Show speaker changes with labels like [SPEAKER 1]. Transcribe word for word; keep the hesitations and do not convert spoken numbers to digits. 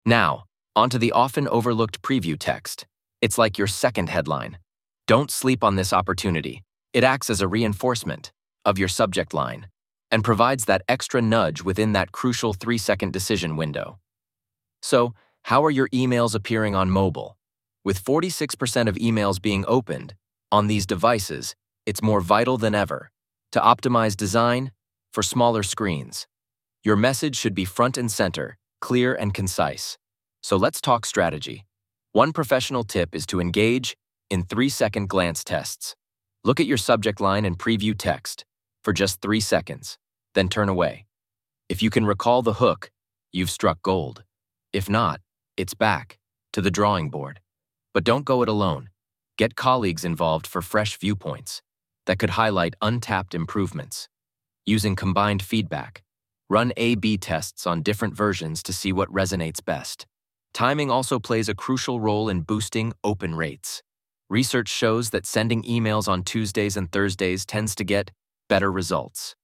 [SPEAKER 1] Now, onto the often overlooked preview text. It's like your second headline. Don't sleep on this opportunity. It acts as a reinforcement of your subject line and provides that extra nudge within that crucial three-second decision window. So, how are your emails appearing on mobile? With forty-six percent of emails being opened on these devices, it's more vital than ever to optimize design for smaller screens. Your message should be front and center, clear and concise. So let's talk strategy. One professional tip is to engage in three-second glance tests. Look at your subject line and preview text for just three seconds, then turn away. If you can recall the hook, you've struck gold. If not, it's back to the drawing board. But don't go it alone. Get colleagues involved for fresh viewpoints that could highlight untapped improvements. Using combined feedback, run A B tests on different versions to see what resonates best. Timing also plays a crucial role in boosting open rates. Research shows that sending emails on Tuesdays and Thursdays tends to get better results.